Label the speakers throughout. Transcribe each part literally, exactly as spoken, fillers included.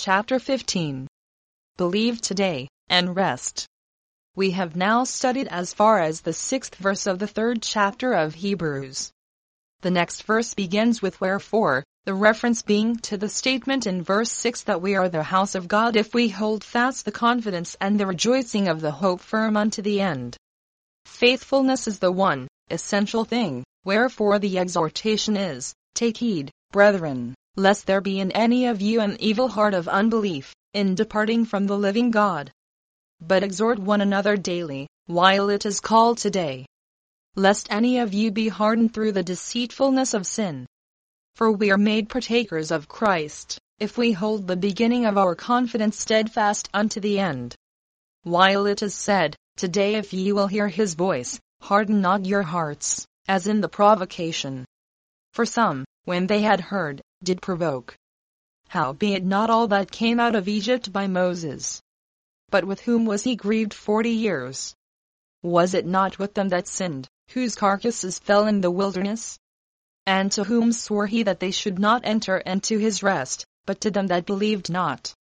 Speaker 1: Chapter fifteen. Believe today, and rest. We have now studied as far as the sixth verse of the third chapter of Hebrews. The next verse begins with wherefore, the reference being to the statement in verse six that we are the house of God if we hold fast the confidence and the rejoicing of the hope firm unto the end. Faithfulness is the one essential thing, wherefore the exhortation is, take heed, brethren, lest there be in any of you an evil heart of unbelief, in departing from the living God. But exhort one another daily, while it is called today, lest any of you be hardened through the deceitfulness of sin. For we are made partakers of Christ, if we hold the beginning of our confidence steadfast unto the end. While it is said, today if ye will hear his voice, harden not your hearts, as in the provocation. For some, when they had heard, did provoke. Howbeit not all that came out of Egypt by Moses. But with whom was he grieved forty years? Was it not with them that sinned, whose carcasses fell in the wilderness? And to whom swore he that they should not enter into his rest, but to them that believed not?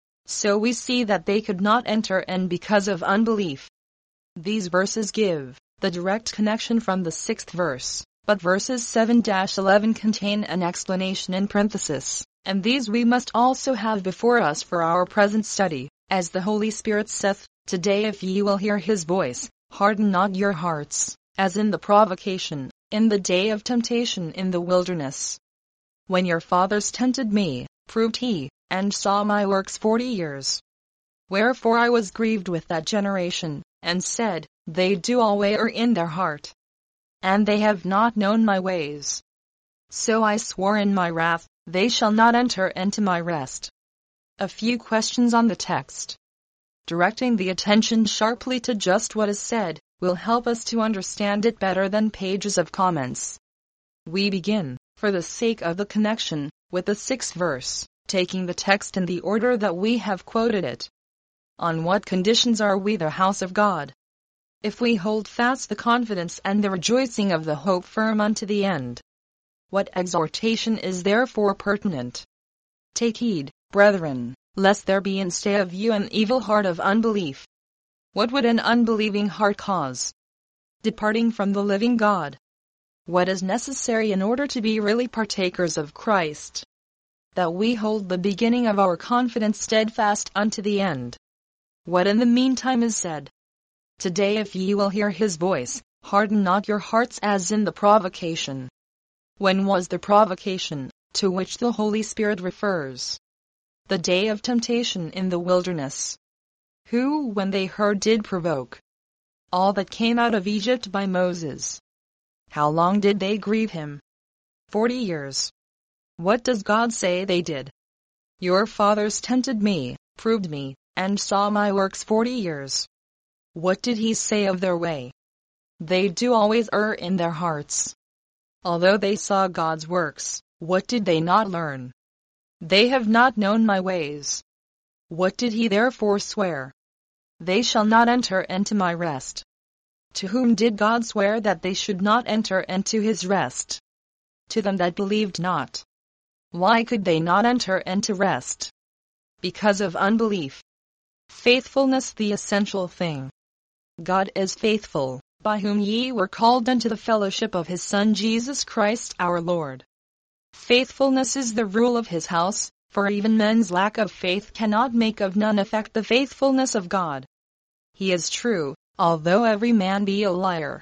Speaker 1: So we see that they could not enter and because of unbelief. These verses give the direct connection from the sixth verse, but verses seven to eleven contain an explanation in parenthesis, and these we must also have before us for our present study, as the Holy Spirit saith, today if ye will hear his voice, harden not your hearts, as in the provocation, in the day of temptation in the wilderness. When your fathers tempted me, proved he, and saw my works forty years. Wherefore I was grieved with that generation, and said, they do all err in their heart, and they have not known my ways. So I swore in my wrath, they shall not enter into my rest. A few questions on the text. Directing the attention sharply to just what is said, will help us to understand it better than pages of comments. We begin, for the sake of the connection, with the sixth verse, taking the text in the order that we have quoted it. On what conditions are we the house of God? If we hold fast the confidence and the rejoicing of the hope firm unto the end. What exhortation is therefore pertinent? Take heed, brethren, lest there be instead of you an evil heart of unbelief. What would an unbelieving heart cause? Departing from the living God. What is necessary in order to be really partakers of Christ? That we hold the beginning of our confidence steadfast unto the end. What in the meantime is said? Today if ye will hear his voice, harden not your hearts as in the provocation. When was the provocation, to which the Holy Spirit refers? The day of temptation in the wilderness. Who, when they heard, did provoke? All that came out of Egypt by Moses. How long did they grieve him? Forty years. What does God say they did? Your fathers tempted me, proved me, and saw my works forty years. What did he say of their way? They do always err in their hearts. Although they saw God's works, what did they not learn? They have not known my ways. What did he therefore swear? They shall not enter into my rest. To whom did God swear that they should not enter into his rest? To them that believed not. Why could they not enter into rest? Because of unbelief. Faithfulness the essential thing. God is faithful, by whom ye were called unto the fellowship of his Son Jesus Christ our Lord. Faithfulness is the rule of his house, for even men's lack of faith cannot make of none effect the faithfulness of God. He is true, although every man be a liar.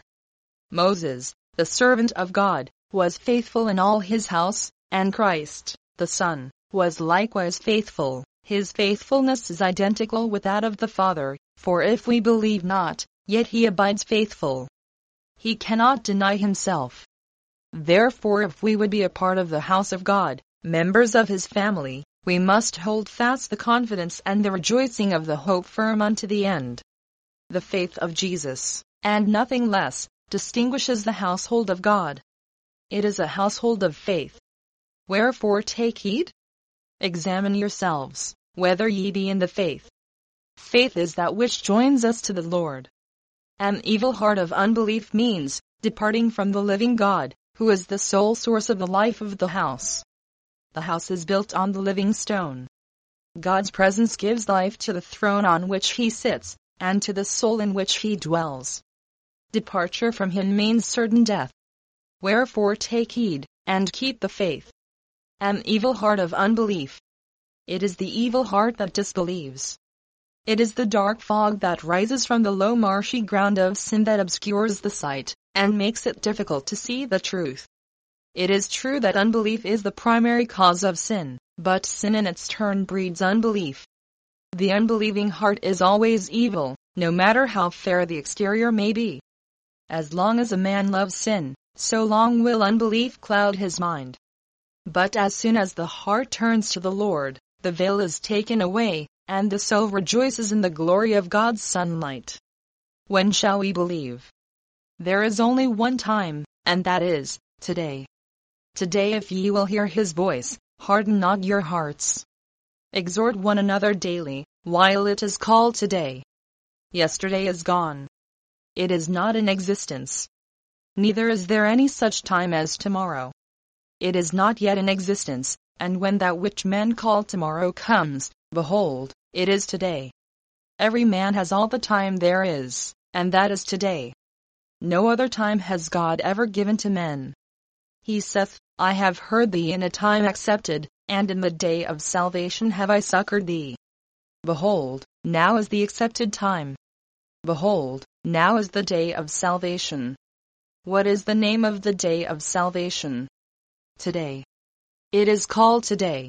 Speaker 1: Moses, the servant of God, was faithful in all his house, and Christ, the Son, was likewise faithful. His faithfulness is identical with that of the Father, for if we believe not, yet he abides faithful. He cannot deny himself. Therefore if we would be a part of the house of God, members of his family, we must hold fast the confidence and the rejoicing of the hope firm unto the end. The faith of Jesus, and nothing less, distinguishes the household of God. It is a household of faith. Wherefore take heed? Examine yourselves, whether ye be in the faith. Faith is that which joins us to the Lord. An evil heart of unbelief means departing from the living God, who is the sole source of the life of the house. The house is built on the living stone. God's presence gives life to the throne on which he sits, and to the soul in which he dwells. Departure from him means certain death. Wherefore take heed, and keep the faith. An evil heart of unbelief. It is the evil heart that disbelieves. It is the dark fog that rises from the low marshy ground of sin that obscures the sight, and makes it difficult to see the truth. It is true that unbelief is the primary cause of sin, but sin in its turn breeds unbelief. The unbelieving heart is always evil, no matter how fair the exterior may be. As long as a man loves sin, so long will unbelief cloud his mind. But as soon as the heart turns to the Lord, the veil is taken away, and the soul rejoices in the glory of God's sunlight. When shall we believe? There is only one time, and that is, today. Today, if ye will hear his voice, harden not your hearts. Exhort one another daily, while it is called today. Yesterday is gone. It is not in existence. Neither is there any such time as tomorrow. It is not yet in existence, and when that which men call tomorrow comes, behold, it is today. Every man has all the time there is, and that is today. No other time has God ever given to men. He saith, I have heard thee in a time accepted, and in the day of salvation have I succored thee. Behold, now is the accepted time. Behold, now is the day of salvation. What is the name of the day of salvation? Today. It is called today.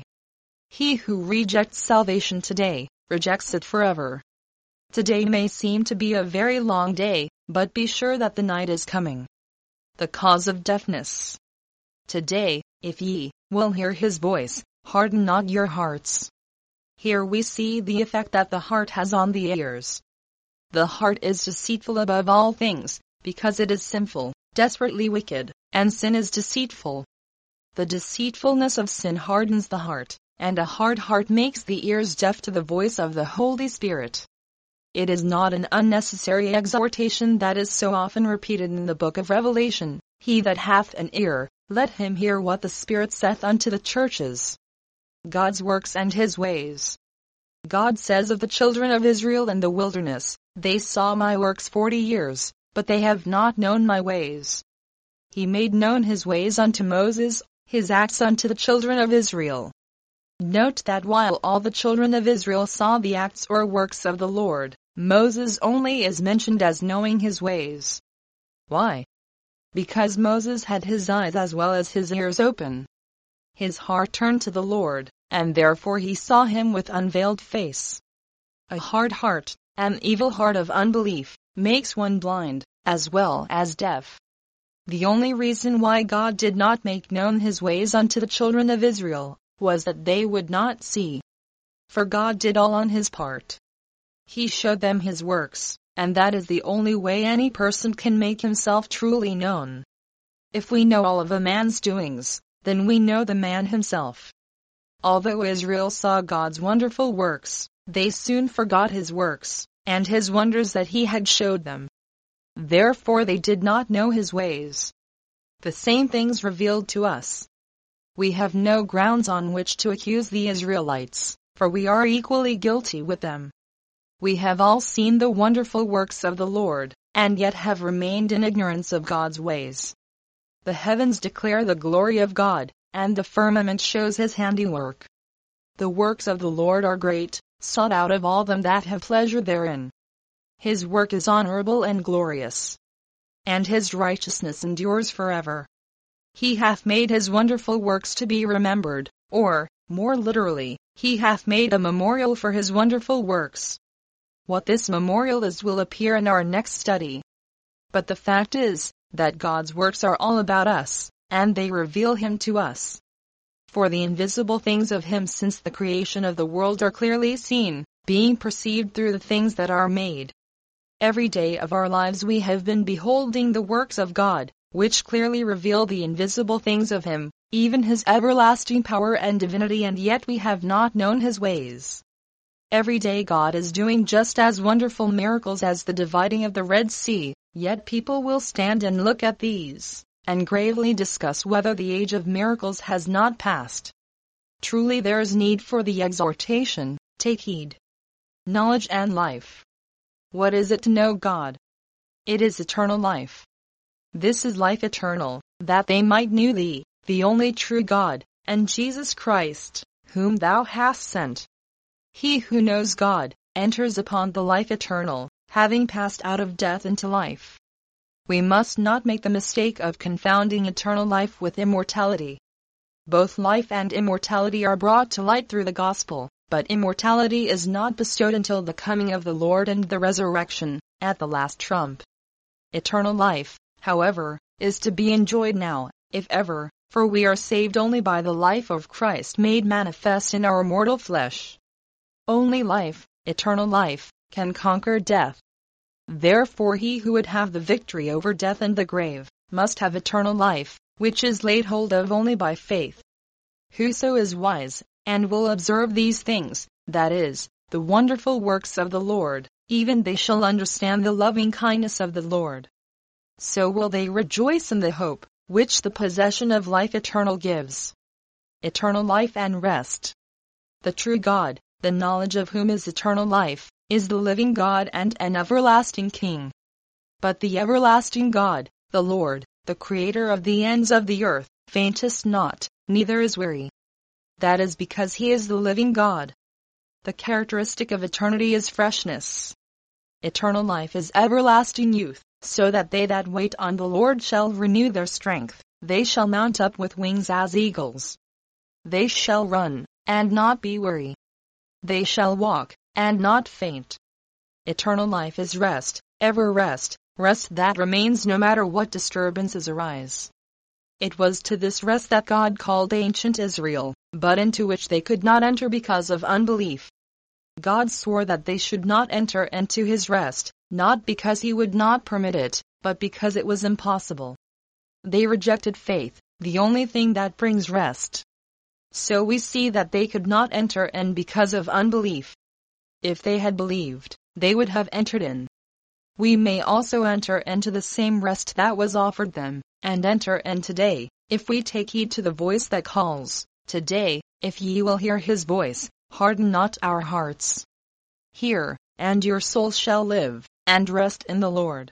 Speaker 1: He who rejects salvation today, rejects it forever. Today may seem to be a very long day, but be sure that the night is coming. The cause of deafness. Today, if ye will hear his voice, harden not your hearts. Here we see the effect that the heart has on the ears. The heart is deceitful above all things, because it is sinful, desperately wicked, and sin is deceitful. The deceitfulness of sin hardens the heart, and a hard heart makes the ears deaf to the voice of the Holy Spirit. It is not an unnecessary exhortation that is so often repeated in the book of Revelation, he that hath an ear, let him hear what the Spirit saith unto the churches. God's works and his ways. God says of the children of Israel in the wilderness, they saw my works forty years, but they have not known my ways. He made known his ways unto Moses, his acts unto the children of Israel. Note that while all the children of Israel saw the acts or works of the Lord, Moses only is mentioned as knowing his ways. Why? Because Moses had his eyes as well as his ears open. His heart turned to the Lord, and therefore he saw him with unveiled face. A hard heart, an evil heart of unbelief, makes one blind, as well as deaf. The only reason why God did not make known his ways unto the children of Israel, was that they would not see. For God did all on his part. He showed them his works, and that is the only way any person can make himself truly known. If we know all of a man's doings, then we know the man himself. Although Israel saw God's wonderful works, they soon forgot his works, and his wonders that he had showed them. Therefore they did not know his ways. The same things revealed to us. We have no grounds on which to accuse the Israelites, for we are equally guilty with them. We have all seen the wonderful works of the Lord, and yet have remained in ignorance of God's ways. The heavens declare the glory of God, and the firmament shows his handiwork. The works of the Lord are great, sought out of all them that have pleasure therein. His work is honorable and glorious, and his righteousness endures forever. He hath made his wonderful works to be remembered, or, more literally, he hath made a memorial for his wonderful works. What this memorial is will appear in our next study. But the fact is, that God's works are all about us, and they reveal him to us. For the invisible things of him since the creation of the world are clearly seen, being perceived through the things that are made. Every day of our lives we have been beholding the works of God, which clearly reveal the invisible things of him, even his everlasting power and divinity, and yet we have not known his ways. Every day God is doing just as wonderful miracles as the dividing of the Red Sea, yet people will stand and look at these, and gravely discuss whether the age of miracles has not passed. Truly there is need for the exhortation, take heed. Knowledge and life. What is it to know God? It is eternal life. This is life eternal, that they might know thee, the only true God, and Jesus Christ, whom thou hast sent. He who knows God, enters upon the life eternal, having passed out of death into life. We must not make the mistake of confounding eternal life with immortality. Both life and immortality are brought to light through the gospel, but immortality is not bestowed until the coming of the Lord and the resurrection, at the last trump. Eternal life, however, is to be enjoyed now, if ever, for we are saved only by the life of Christ made manifest in our mortal flesh. Only life, eternal life, can conquer death. Therefore he who would have the victory over death and the grave, must have eternal life, which is laid hold of only by faith. Whoso is wise, and will observe these things, that is, the wonderful works of the Lord, even they shall understand the loving kindness of the Lord. So will they rejoice in the hope, which the possession of life eternal gives. Eternal life and rest. The true God, the knowledge of whom is eternal life, is the living God and an everlasting King. But the everlasting God, the Lord, the Creator of the ends of the earth, fainteth not, neither is weary. That is because he is the living God. The characteristic of eternity is freshness. Eternal life is everlasting youth, so that they that wait on the Lord shall renew their strength, they shall mount up with wings as eagles. They shall run, and not be weary. They shall walk, and not faint. Eternal life is rest, ever rest, rest that remains no matter what disturbances arise. It was to this rest that God called ancient Israel, but into which they could not enter because of unbelief. God swore that they should not enter into his rest, not because he would not permit it, but because it was impossible. They rejected faith, the only thing that brings rest. So we see that they could not enter in because of unbelief. If they had believed, they would have entered in. We may also enter into the same rest that was offered them, and enter in today, if we take heed to the voice that calls, "Today, if ye will hear his voice, harden not our hearts." Hear, and your soul shall live, and rest in the Lord.